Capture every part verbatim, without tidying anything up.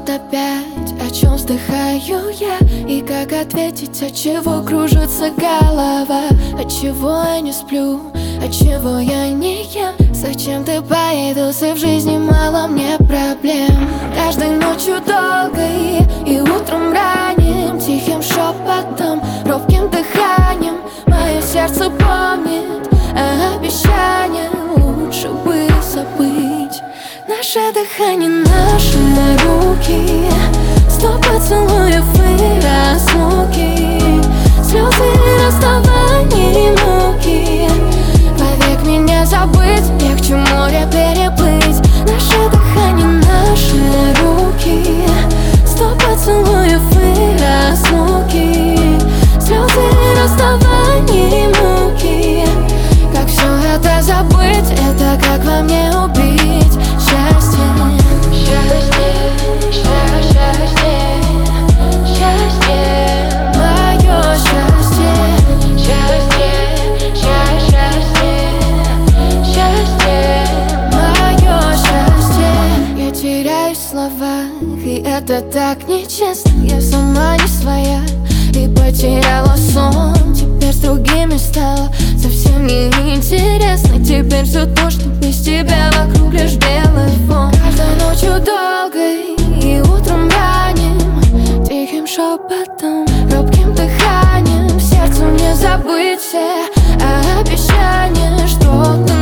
Вот опять, о чем вздыхаю я, и как ответить, от чего кружится голова, от чего я не сплю, от чего я не ем. Зачем ты появился в жизни, мало мне проблем. Каждой ночью долгой и утром ранним, тихим шепотом, робким дыханием мое сердце помнит о обещаниях. Лучше бы забыть наше дыхание, наши руки, сто поцелуев и разлуки, слезы расставаний, муки. Вовек меня забыть, легче море переплыть. Наше дыхание, наши руки, сто поцелуев и разлуки, слезы расставаний, муки. Как все это забыть, это как во мне убить счастье. Счастье, счастье, счастье, мое счастье. Счастье, счастье, счастье, мое счастье. Я теряюсь в словах, и это так нечестно. Я сама не своя и потеряла сон. Теперь с другими стало совсем неинтересно. Теперь все то, что без тебя вокруг лишь белый фон. Каждой ночью долгой и утром ранним, тихим шепотом, робким дыханием, сердцу не забыть все обещания, что ты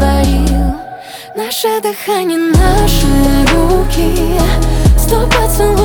натворил. Наше дыхание, наши руки, сто поцелуев